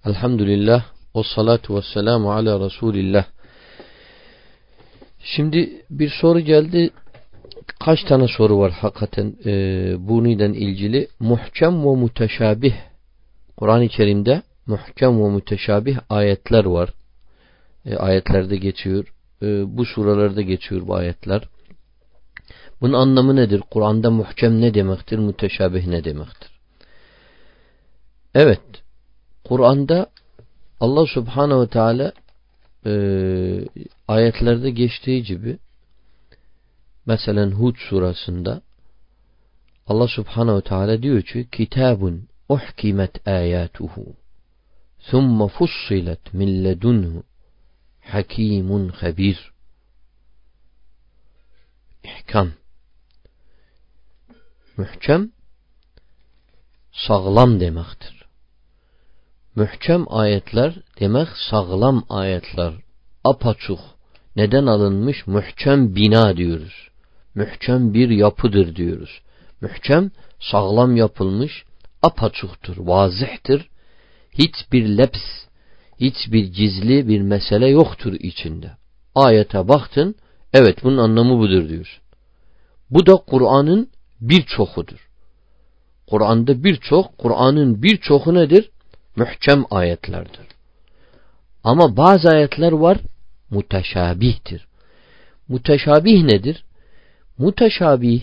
Elhamdülillah ve salatu ve selamu ala Resulillah. Şimdi bir soru geldi. Kaç tane soru var hakikaten bununla ilgili. Muhkem ve müteşabih. Kur'an-ı Kerim'de muhkem ve müteşabih ayetler var. Ayetlerde geçiyor. Bu suralarda geçiyor bu ayetler. Bunun anlamı nedir? Kur'an'da muhkem ne demektir? Müteşabih ne demektir? Evet. Kur'an'da Allah Subhanahu ve Teala ayetlerde geçtiği gibi mesela Hud surasında Allah Subhanahu ve Teala diyor ki kitabun uhkimet ayatuhu thumma fussilet min ledunhu hakimun habir. İhkam, muhkem sağlam demektir. Muhkem ayetler demek sağlam ayetler. Apaçuk. Neden alınmış? Muhkem bina diyoruz. Muhkem bir yapıdır diyoruz. Muhkem sağlam yapılmış, apaçuktur, vazihtir. Hiçbir leps, hiçbir gizli bir mesele yoktur içinde. Ayete baktın, evet bunun anlamı budur diyorsun. Bu da Kur'an'ın birçokudur. Kur'an'ın birçoku nedir? Muhkem ayetlerdir. Ama bazı ayetler var müteşabihtir. Müteşabih nedir? Müteşabih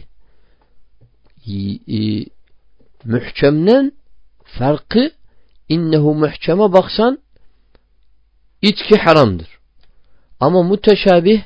muhkemden farkı innehu muhkeme baksan içki haramdır. Ama müteşabih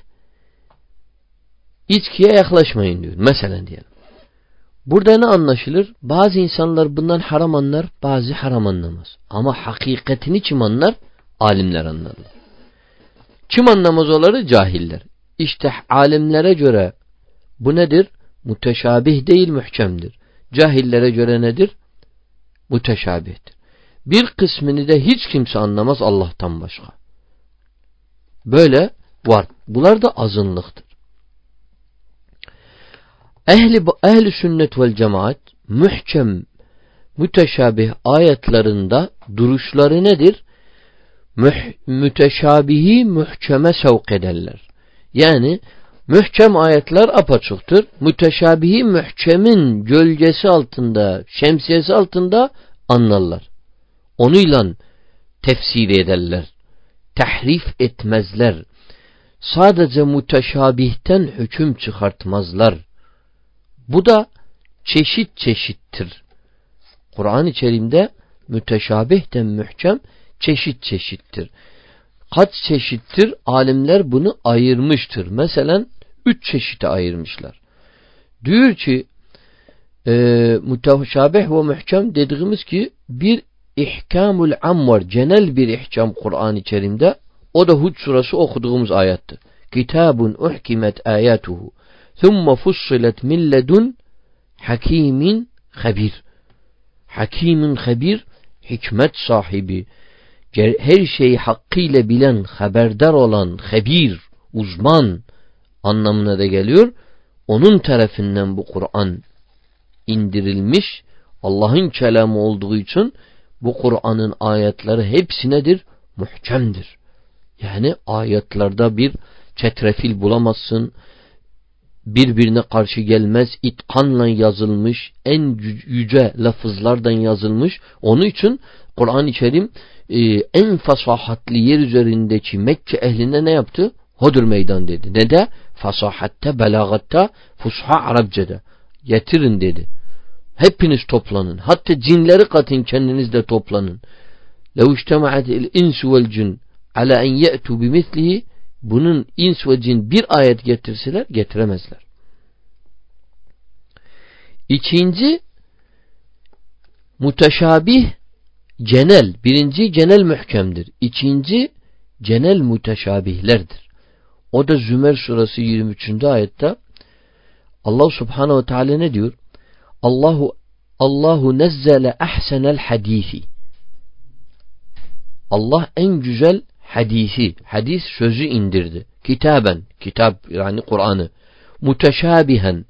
içkiye yaklaşmayın diyor. Mesela diyelim. Burada ne anlaşılır? Bazı insanlar bundan haram anlar, bazı haram anlamaz. Ama hakikatini kim anlar? Alimler anlarlar. Kim anlamaz onları? Cahiller. İşte alimlere göre bu nedir? Müteşabih değil, muhkemdir. Cahillere göre nedir? Müteşabihtir. Bir kısmını da hiç kimse anlamaz Allah'tan başka. Böyle var. Bunlar da azınlıktır. Ehli sünnet vel cemaat muhkem müteşabih ayetlerinde duruşları nedir? Müteşabihi muhkeme sevk ederler. Yani muhkem ayetler apaçıktır. Müteşabihi muhkemin gölgesi altında, şemsiyesi altında anlarlar. Onunla tefsir ederler. Tahrif etmezler. Sadece müteşabihten hüküm çıkartmazlar. Bu da çeşit çeşittir. Kur'an-ı Kerim'de müteşabihten muhkem çeşit çeşittir. Kaç çeşittir? Alimler bunu ayırmıştır. Mesela 3 çeşite ayırmışlar. Diyor ki müteşabih ve muhkem dediğimiz ki bir ihkamul am var. Genel bir ihkam Kur'an-ı Kerim'de. O da Hud surası okuduğumuz ayettir. Kitabun uhkimet ayatuhu thumma fussilet min ledun hakimin habir. Hakimin habir, hikmet sahibi, her şeyi hakkıyla bilen, haberdar olan, habir, uzman anlamına da geliyor. Onun tarafından bu Kur'an indirilmiş. Allah'ın kelamı olduğu için bu Kur'an'ın ayetleri hepsi nedir? Muhkemdir. Yani ayetlerde bir çetrefil bulamazsın. Birbirine karşı gelmez. İtkanla yazılmış. En yüce lafızlardan yazılmış. Onun için Kur'an-ı Kerim en fasahatli yer üzerindeki Mekke ehline ne yaptı? Hodur meydan dedi. Ne de? Fasahatte, belagatta, fusha Arapçada. Getirin dedi. Hepiniz toplanın. Hatta cinleri katın, kendiniz de toplanın. لَوْ اجْتَمَعَتِ الْاِنْسُ وَالْجِنْ عَلَى اَنْ يَأْتُوا بِمِثْلِهِ bunun ins ve cin bir ayet getirseler getiremezler. İkinci müteşabih genel. Birinci genel muhkemdir. İkinci genel müteşabihlerdir. O da Zümer surası 23. ayette Allah Subhanahu ve Teala ne diyor? Allahu nezzele ahsenel hadisi. Allah en güzel hadisi, hadis sözü indirdi. Kitaben, kitap yani Kur'an'ı. Muteşabihen,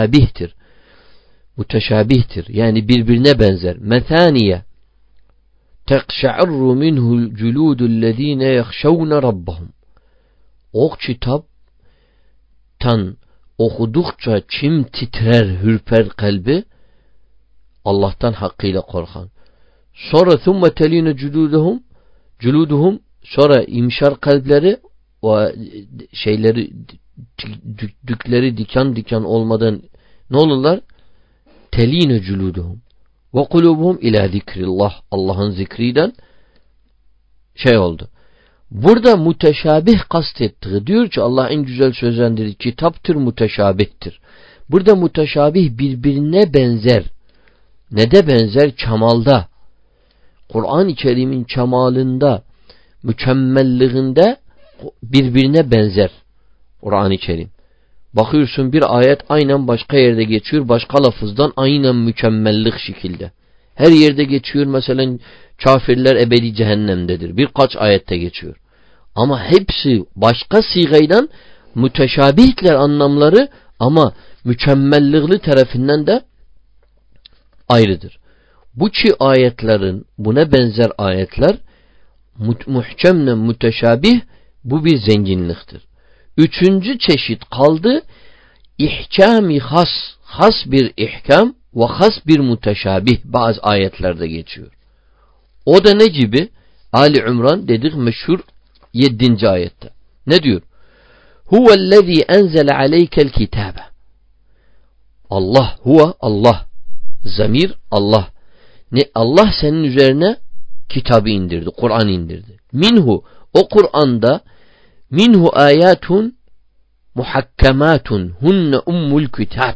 muteşabihtir. Yani birbirine benzer. Methaniye, tekşa'irru minhu'l culudu'llezine yahşavne rabbahum. O kitaptan okudukça çim titrer, hürper kalbi Allah'tan hakkıyla korkan. Sonra thumme teline culuduhum sonra imşar kalpleri ve şeyleri dükleri diken olmadan ne olurlar? Teline culuduhum ve kulubuhum ila zikrillah. Allah'ın zikriden oldu. Burada müteşabih kastettiği diyor ki Allah en güzel sözlendirir. Kitaptır, müteşabihtir. Burada müteşabih birbirine benzer. Ne de benzer? Kemalda. Kur'an-ı Kerim'in kemalında, mükemmelliğinde birbirine benzer. Kur'an-ı Kerim. Bakıyorsun bir ayet aynen başka yerde geçiyor. Başka lafızdan aynen mükemmellik şekilde. Her yerde geçiyor. Mesela kafirler ebedi cehennemdedir. Birkaç ayette geçiyor. Ama hepsi başka sigaydan müteşabihler anlamları ama mükemmellikli tarafından da ayrıdır. Bu iki ayetlerin buna benzer ayetler muhkemle müteşabih bu bir zenginliktir. Üçüncü çeşit kaldı ihkam-ı has bir ihkam ve has bir müteşabih bazı ayetlerde geçiyor. O da ne gibi? Ali İmran dedik meşhur 7. ayette. Ne diyor? Huvellezî enzele aleykel kitâbe. Allah, huve Allah. Zamir Allah. Ne Allah senin üzerine kitabı indirdi, Kur'an indirdi. Minhu o Kur'an'da minhu ayatun muhakkematun hunne ummul kitab.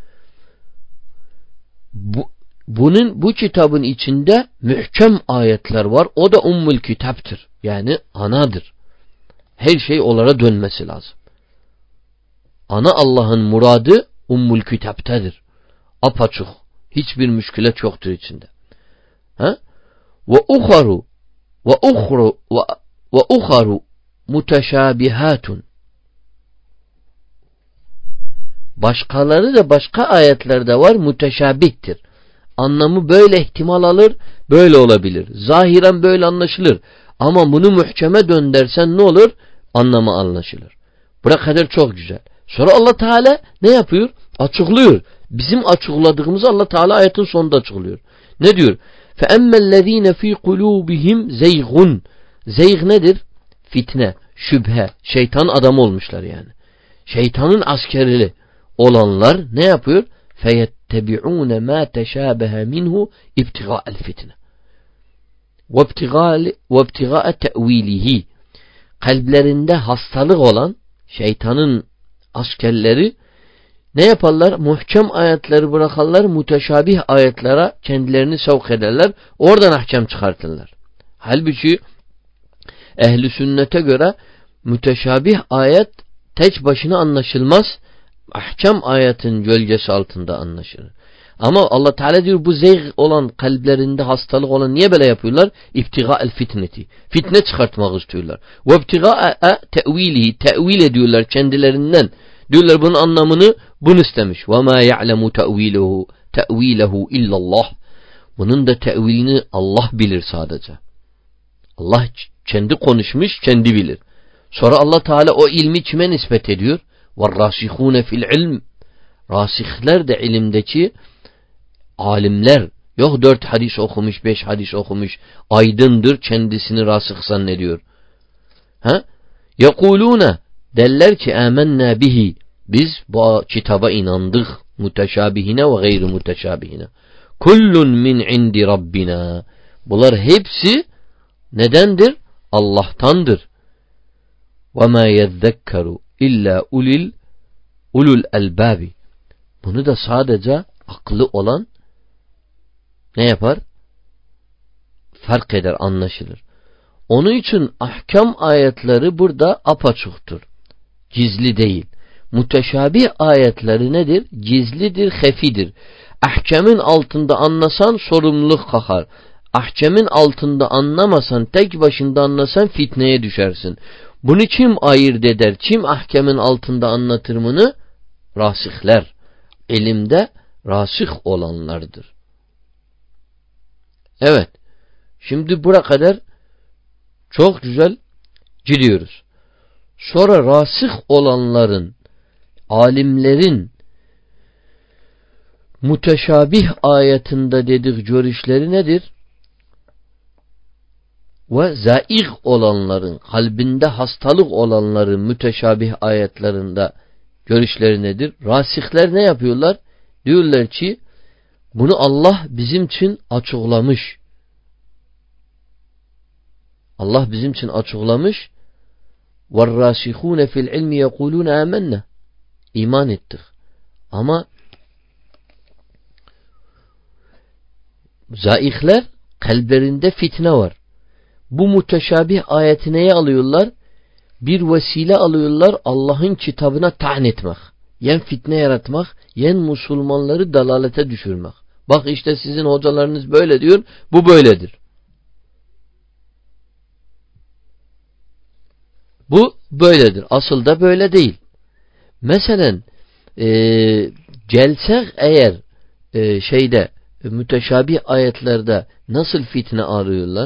Bu kitabın içinde mühkem ayetler var. O da ummul kitaptır. Yani anadır. Her şey onlara dönmesi lazım. Ana Allah'ın muradı ummul kitaptadır. Apaçık. Hiçbir müşkület yoktur içinde. Ha? Ve uharu muteşabihatun. Başkaları da başka ayetlerde var müteşabihtir. Anlamı böyle ihtimal alır, böyle olabilir. Zahiren böyle anlaşılır. Ama bunu muhkeme döndersen ne olur? Anlamı anlaşılır. Buraya kadar çok güzel. Sonra Allah Teala ne yapıyor? Açıklıyor. Bizim açıkladığımızı Allah Teala ayetin sonunda açıklıyor. Ne diyor? فَاَمَّا الَّذ۪ينَ ف۪ي قُلُوبِهِمْ زَيْغٌ Zeyg nedir? Fitne, şüphe, şeytan adamı olmuşlar yani. Şeytanın askerili olanlar ne yapıyor? فَيَتَّبِعُونَ مَا تَشَابَهَ مِنْهُ اِبْتِغَاءَ الْفِتْنَةِ وَابْتِغَاءَ تَأْو۪يلِهِ Kalplerinde hastalık olan şeytanın askerleri ne yaparlar? Muhkem ayetleri bırakarlar, müteşabih ayetlere kendilerini sevk ederler. Oradan ahkam çıkartırlar. Halbuki ehli sünnete göre müteşabih ayet tek başına anlaşılmaz. Ahkam ayetin gölgesi altında anlaşılır. Ama Allah Teala diyor bu zeyg olan kalplerinde hastalık olan niye böyle yapıyorlar? İbtiga'el fitneti. Fitne çıkartmak istiyorlar. Ve ibtiga'a te'vilihi. Te'vil ediyorlar kendilerinden. Diyorlar bunun anlamını bunu istemiş. Ve ma ya'lemu te'vilehu illallah. Bunun da te'vilini Allah bilir sadece. Allah kendi konuşmuş, kendi bilir. Sonra Allah Teala o ilmi kime nispet ediyor? وَالرَّاسِخُونَ fil ilm. Rasihler de ilimdeki alimler. Yok 4 hadis okumuş, 5 hadis okumuş. Aydındır, kendisini rasih zannediyor. Ha? يَقُولُونَ derler ki âmennâ bihi. Biz bu kitaba inandık. Müteşabihine ve gayri müteşabihine. Kullun min indi rabbina. Bunlar hepsi nedendir? Allah'tandır. وَمَا يَذَّكَّرُ illa ulul elbabi. Bunu da sadece aklı olan ne yapar? Fark eder, anlaşılır. Onun için ahkam ayetleri burada apaçıktır. Gizli değil. Müteşabih ayetleri nedir? Gizlidir, hefidir. Ahkamın altında anlasan sorumluluk kalkar. Ahkamın altında anlamasan, tek başında anlasan fitneye düşersin. Bunu kim ayırt eder? Kim ahkamın altında anlatır bunu? Rasihler. İlimde rasih olanlardır. Evet. Şimdi buraya kadar çok güzel gidiyoruz. Sonra rasih olanların, alimlerin müteşabih ayetinde dedik görüşleri nedir? Ve zayıf olanların, kalbinde hastalık olanların müteşabih ayetlerinde görüşleri nedir? Rasihler ne yapıyorlar? Diyorlar ki bunu Allah bizim için açıklamış. Allah bizim için açıklamış. وَالرَّاسِخُونَ فِي الْعِلْمِ يَقُولُونَ آمَنَّا İman ettik. Ama zayıflar kalplerinde fitne var. Bu müteşabih ayeti neye alıyorlar? Bir vesile alıyorlar Allah'ın kitabına ta'an etmek. Yen fitne yaratmak, yen Müslümanları dalalete düşürmek. Bak işte sizin hocalarınız böyle diyor, bu böyledir. Bu böyledir. Asıl da böyle değil. Mesela gelsek eğer müteşabih ayetlerde nasıl fitne arıyorlar?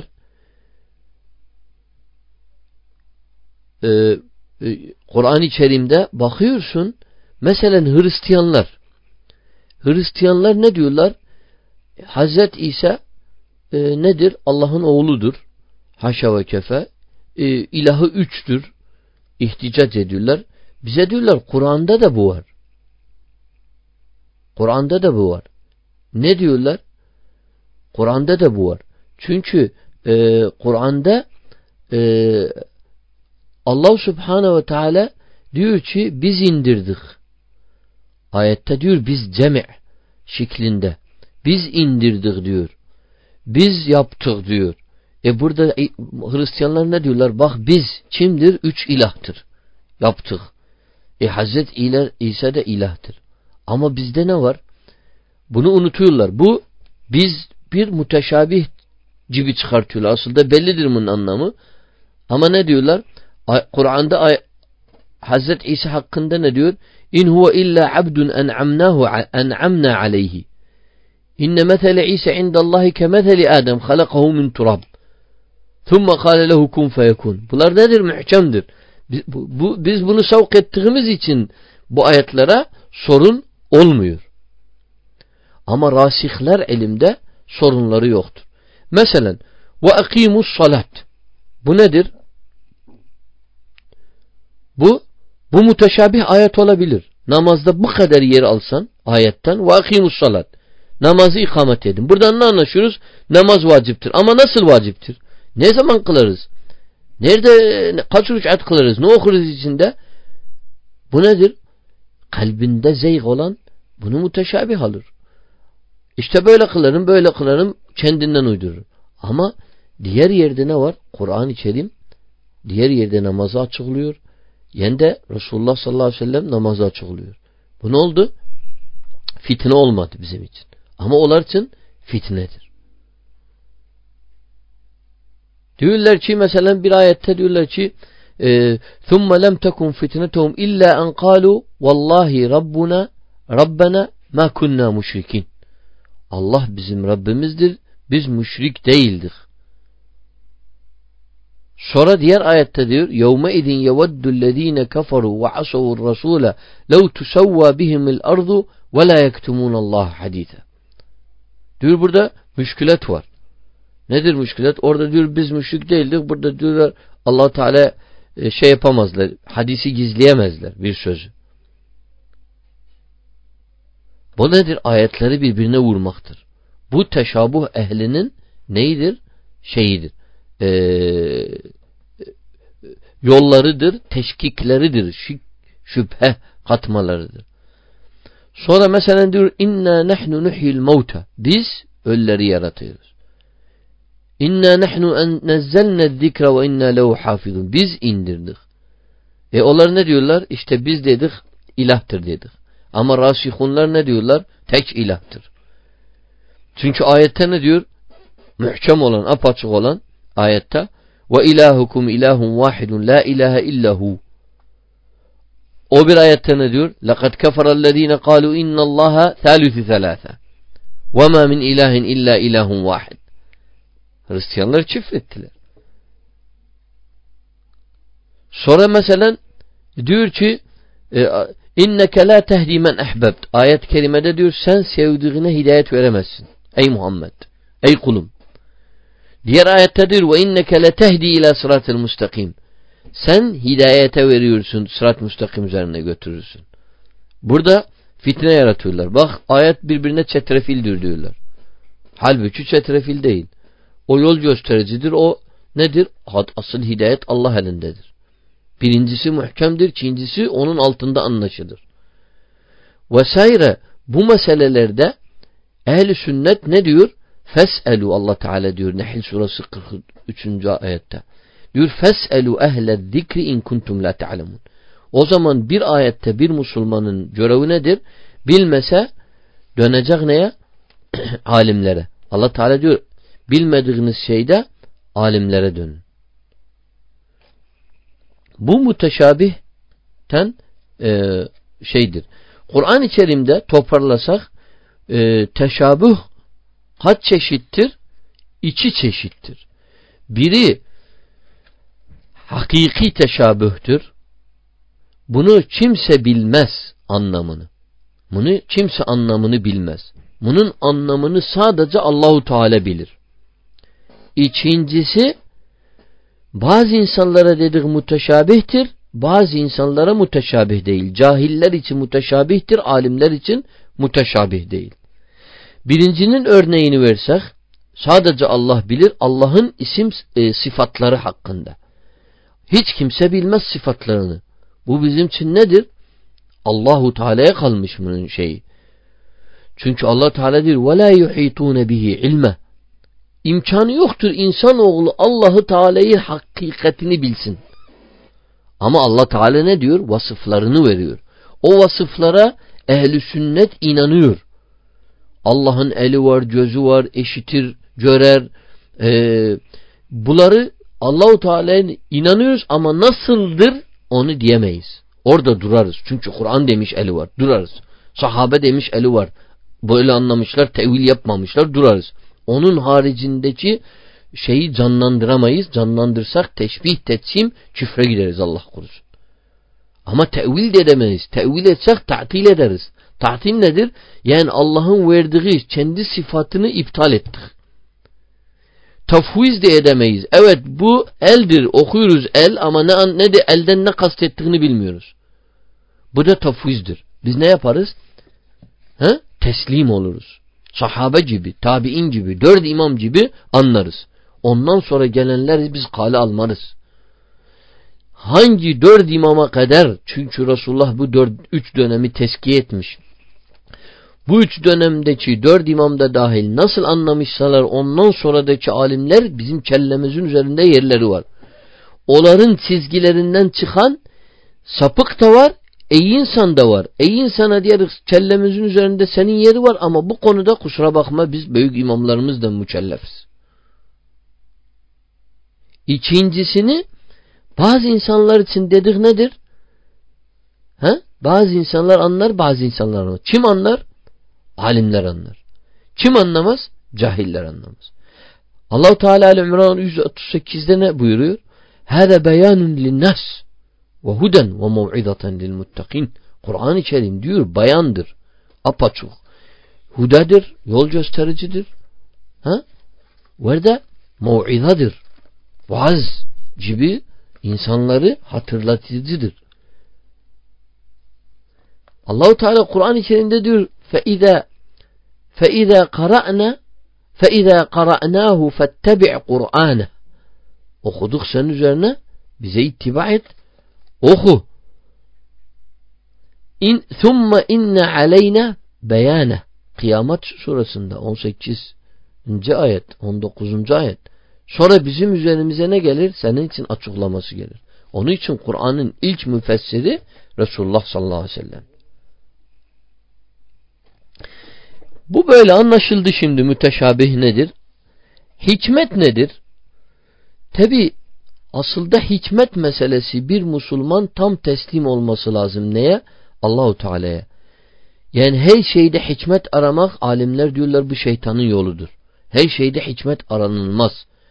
Kur'an-ı Kerim'de bakıyorsun mesela Hristiyanlar ne diyorlar? Hazreti İsa nedir? Allah'ın oğludur. Haşa ve kefe. İlahı üçtür. İhticac ediyorlar. Bize diyorlar Kur'an'da da bu var. Kur'an'da da bu var. Ne diyorlar? Kur'an'da da bu var. Çünkü Kur'an'da Allah Subhanahu ve Teala diyor ki biz indirdik. Ayette diyor biz cemi' şeklinde. Biz indirdik diyor. Biz yaptık diyor. Burada Hristiyanlar ne diyorlar? Bak biz kimdir? 3 ilahtır. Yaptık. Hazreti İsa da ilahtır. Ama bizde ne var? Bunu unutuyorlar. Bu biz bir müteşabih gibi çıkartıyorlar. Aslında bellidir bunun anlamı. Ama ne diyorlar? Kur'an'da Hazreti İsa hakkında ne diyor? İn huve illa abdun en'amna aleyhi. İnne mesele İsa indallahi kemeseli Adem halakahu min turab. Thumma kâle lehu kun feyekun. Bunlar nedir? Muhkemdir. Biz bunu savk ettiğimiz için bu ayetlere sorun olmuyor. Ama rasihler elimde sorunları yoktur. Mesela ve akimus salat. Bu nedir? Bu müteşabih ayet olabilir. Namazda bu kadar yer alsan ayetten ve akimus salat. Namazı ikamet edin. Buradan ne anlaşıyoruz? Namaz vaciptir. Ama nasıl vaciptir? Ne zaman kılarız? Nerede, kaç rük'at kılarız? Ne okuruz içinde? Bu nedir? Kalbinde zeyg olan bunu müteşabih alır. İşte böyle kılarım, böyle kılarım kendinden uydurur. Ama diğer yerde ne var? Kur'an-ı Kerim diğer yerde namazı açıklıyor. Yani de Resulullah sallallahu aleyhi ve sellem namazı açıklıyor. Bu ne oldu? Fitne olmadı bizim için. Ama onlar için fitnedir. Diyorlar ki mesela bir ayette diyorlar ki ثُمَّ لَمْ تَكُنْ فِتْنَتُهُمْ إِلَّا أَنْ قَالُوا وَاللّٰهِ رَبَّنَا مَا كُنَّا مُشْرِكِينَ. Allah bizim Rabbimizdir. Biz müşrik değildik. Sonra diğer ayette diyor يَوْمَئِذٍ يَوَدُّ الَّذ۪ينَ كَفَرُوا وَعَصَوُوا الرَّسُولَ لَوْ تُسَوَّى بِهِمِ الْأَرْضُ وَلَا يَكْتُمُونَ اللّٰهَ حَد۪يثًا. Diyor burada müşkülat var. Nedir müşkülat? Orada diyor biz müşrik değildik. Burada diyorlar Allah Teala yapamazlar. Hadisi gizleyemezler bir sözü. Bu nedir? Ayetleri birbirine vurmaktır. Bu teşabuh ehlinin neyidir? Şeyidir. Yollarıdır, teşkikleridir. Şüphe katmalarıdır. Sonra mesela diyor inna nahnu nuhyil mauta. Biz ölüleri yaratıyoruz. İnna nahnu nazzalna zikra ve inna lehu hafizun. Biz indirdik. Onlar ne diyorlar? İşte biz dedik ilahtır dedik. Ama rasihunlar ne diyorlar? Tek ilahtır. Çünkü ayette ne diyor? Muhkem olan, apaçık olan ayette ve ilahukum ilahun vahidun la ilahe illahu. O bir ayette ne diyor? لَقَدْ كَفَرَ الَّذ۪ينَ قَالُوا اِنَّ اللّٰهَ ثَالُثِ ثَلَاثًا وَمَا مِنْ اِلَٰهٍ اِلَّا اِلَٰهٌ وَاحِدٌ. Hristiyanlar küfrettiler. Sonra mesela diyor ki inneke la tehdi men ehbebt. Ayet-i kerimede diyor sen sevdiğine hidayet veremezsin. Ey Muhammed. Ey kulum. Diğer ayette diyor ve inneke la tehdi ila sıratil mustakim. Sen hidayete veriyorsun, sırat müstakim üzerine götürürsün. Burada fitne yaratıyorlar. Bak ayet birbirine çetrefildir diyorlar. Halbuki çetrefil değil. O yol göstericidir. O nedir? Asıl hidayet Allah elindedir. Birincisi muhkemdir. İkincisi onun altında anlaşılır. Vesaire bu meselelerde ehl-i sünnet ne diyor? Fes'elu Allah Teala diyor. Nehl suresi 43. ayette. Diyor fes'elu ehle zikri in kuntum la ta'lemun. O zaman bir ayette bir Müslümanın görevi nedir? Bilmese dönecek neye? Alimlere. Allah Teala diyor bilmediğiniz şeyde alimlere dönün. Bu müteşabihten şeydir. Kur'an-ı Kerim'de toparlasak teşabüh kaç çeşittir? 2 çeşittir. Biri hakiki teşabühtür. Bunu kimse bilmez anlamını. Bunu kimse anlamını bilmez. Bunun anlamını sadece Allahu Teala bilir. İkincisi bazı insanlara dedik müteşabihtir, bazı insanlara müteşabih değil. Cahiller için müteşabihtir, alimler için müteşabih değil. Birincinin örneğini versek sadece Allah bilir Allah'ın isim sıfatları hakkında. Hiç kimse bilmez sıfatlarını. Bu bizim için nedir? Allahu Teala'ya kalmış bunun şeyi. Çünkü Allah Teala diyor وَلَا يُحِيطُونَ بِهِ عِلْمَ. İmkanı yoktur insanoğlu Allahu Teala'yı hakikatini bilsin. Ama Allah Teala ne diyor? Vasıflarını veriyor. O vasıflara ehl-i sünnet inanıyor. Allah'ın eli var, gözü var, eşitir, görer. Bunları Allahu Teala'ya inanıyoruz ama nasıldır onu diyemeyiz. Orada durarız. Çünkü Kur'an demiş eli var. Durarız. Sahabe demiş eli var. Böyle anlamışlar, tevil yapmamışlar. Durarız. Onun haricindeki şeyi canlandıramayız. Canlandırsak teşbih, tetsim, küfre gideriz Allah korusun. Ama tevil de edemeyiz. Tevil etsek ta'til ederiz. Ta'til nedir? Yani Allah'ın verdiği kendi sıfatını iptal ettik. Tafviz de edemeyiz. Evet bu eldir. Okuyoruz el ama ne de elden ne kastettiğini bilmiyoruz. Bu da tafvizdir. Biz ne yaparız? Teslim oluruz. Sahabe gibi, tabi'in gibi, 4 imam gibi anlarız. Ondan sonra gelenleri biz kale almarız. Hangi 4 imama kadar? Çünkü Resulullah bu 3 dönemi teskiye etmiş. Bu 3 dönemdeki 4 imam da dahil nasıl anlamışsalar ondan sonradaki alimler bizim kellemizin üzerinde yerleri var. Onların çizgilerinden çıkan sapık da var, iyi insan da var. İyi insana diyeriz kellemizin üzerinde senin yeri var ama bu konuda kusura bakma biz büyük imamlarımızdan mükellefiz. İkincisini bazı insanlar için dedik nedir? Bazı insanlar anlar, bazı insanlar anlar. Kim anlar? Alimler anlar. Kim anlamaz? Cahiller anlamaz. Allah-u Teala Ali-İmran 138'de ne buyuruyor? Hâze beyanun linnas ve huden ve mev'izaten lilmuttakin. Kur'an-ı Kerim diyor bayandır. Apaçuk. Hudadır, yol göstericidir. Ve de mev'izadır. Vaaz gibi insanları hatırlatıcıdır. Allah-u Teala Kur'an-ı Kerim'de diyor فَإِذَا قَرَأْنَاهُ فَاتَّبِعْ قُرْآنَهُ. Okuduk senin üzerine bize ittiba et. Oku. ثُمَّ اِنَّ عَلَيْنَا بَيَانَهُ. Kıyamet suresinde 18. ayet, 19. ayet. Sonra bizim üzerimize ne gelir? Senin için açıklaması gelir. Onun için Kur'an'ın ilk müfessiri Resulullah sallallahu aleyhi ve sellem. Bu böyle anlaşıldı şimdi müteşabih nedir? Hikmet nedir? Tabi aslında hikmet meselesi bir Müslüman tam teslim olması lazım. Neye? Allahu Teala'ya. Yani her şeyde hikmet aramak alimler diyorlar bu şeytanın yoludur. Her şeyde hikmet aranılmaz.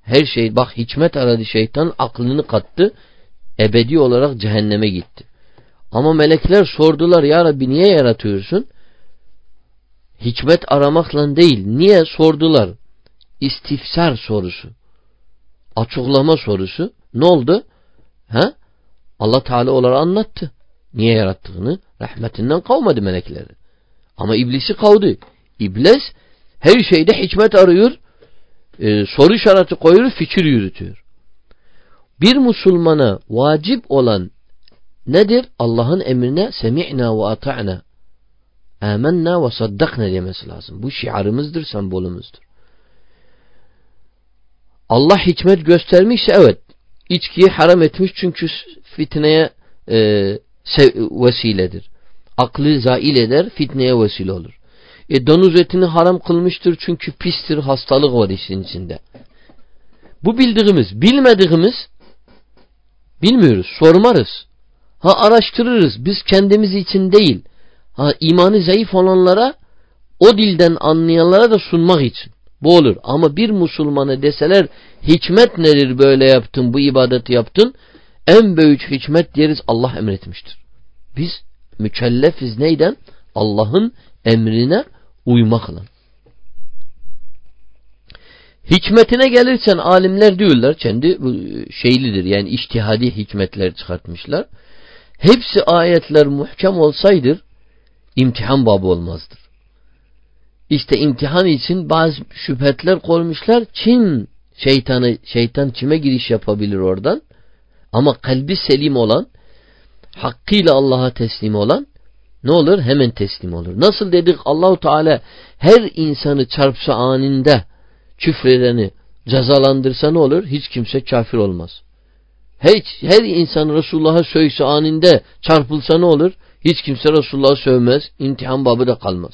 Her şey bak hikmet aradı şeytan aklını kattı. Ebedi olarak cehenneme gitti. Ama melekler sordular ya Rabbi niye yaratıyorsun? Hikmet aramakla değil. Niye sordular? İstifsar sorusu. Açıklama sorusu. Ne oldu? Allah Teala onlara anlattı. Niye yarattığını. Rahmetinden kovmadı melekleri. Ama iblisi kovdu. İblis her şeyde hikmet arıyor. Soru işareti koyuyor, fikir yürütüyor. Bir Müslümana vacip olan nedir? Allah'ın emrine semi'na ve ata'na. Âmennâ ve saddakna demesi lazım. Bu şiarımızdır, sembolümüzdür. Allah hikmet göstermişse evet. İçkiyi haram etmiş çünkü fitneye vesiledir. Aklı zail eder, fitneye vesile olur. Domuz etini haram kılmıştır çünkü pistir, hastalık var işin içinde. Bu bildiğimiz, bilmediğimiz bilmiyoruz, sormarız. Araştırırız. Biz kendimiz için değil. İmanı zayıf olanlara, o dilden anlayanlara da sunmak için. Bu olur. Ama bir Müslümana deseler hikmet nedir böyle yaptın, bu ibadeti yaptın? En büyük hikmet deriz Allah emretmiştir. Biz mükellefiz neyden? Allah'ın emrine uymakla. Hikmetine gelirsen alimler diyorlar, kendi şeylidir yani içtihadi hikmetler çıkartmışlar. Hepsi ayetler muhkem olsaydı imtihan babı olmazdır. İşte imtihan için bazı şüphetler koymuşlar. Şeytan kime giriş yapabilir oradan? Ama kalbi selim olan, hakkıyla Allah'a teslim olan ne olur? Hemen teslim olur. Nasıl dedik? Allahu Teala her insanı çarpsa anında küfredeni cezalandırsa ne olur? Hiç kimse kafir olmaz. Her insan Resulullah'a sövse anında çarpılsa ne olur? Hiç kimse Resulullah'ı sövmez. İmtihan babı da kalmaz.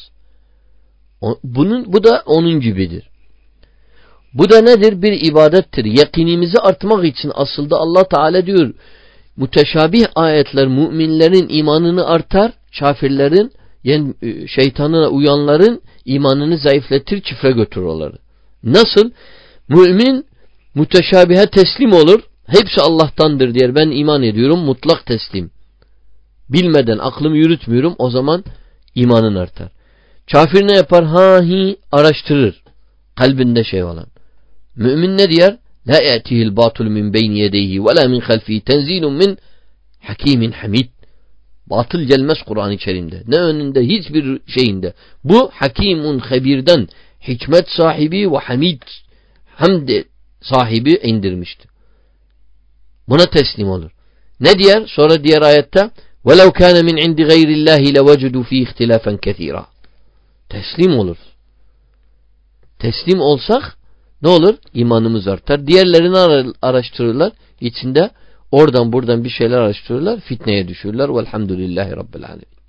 Bu da onun gibidir. Bu da nedir? Bir ibadettir. Yakinimizi artmak için aslında Allah Teala diyor, müteşabih ayetler müminlerin imanını artar, kafirlerin yani şeytanına uyanların imanını zayıflatır, küfre götürür onları. Nasıl? Mümin müteşabihe teslim olur. Hepsi Allah'tandır diyor. Ben iman ediyorum. Mutlak teslim. Bilmeden aklımı yürütmüyorum. O zaman imanın artar. Kafir ne yapar? Araştırır. Kalbinde şey olan. Mümin ne diyor? La ya'tihil batul min beyni yedeyhi ve la min halfihi tenzilun min hakimin hamid. Batıl gelmez Kur'an-ı Kerim'de. Ne önünde hiçbir şeyinde. Bu hakimun habirden, hikmet sahibi ve hamid, hamd sahibi indirmişti. Buna teslim olur. Ne diyor? Sonra diğer ayette وَلَوْ كَانَ مِنْ عِنْدِ غَيْرِ اللّٰهِ لَوَجُدُوا ف۪ي اِخْتِلَافًا كَثِيرًا. Teslim olur. Teslim olsak ne olur? İmanımız artar. Diğerlerini araştırırlar. İçinde oradan buradan bir şeyler araştırırlar. Fitneye düşürürler. Velhamdülillahi Rabbil Alemin.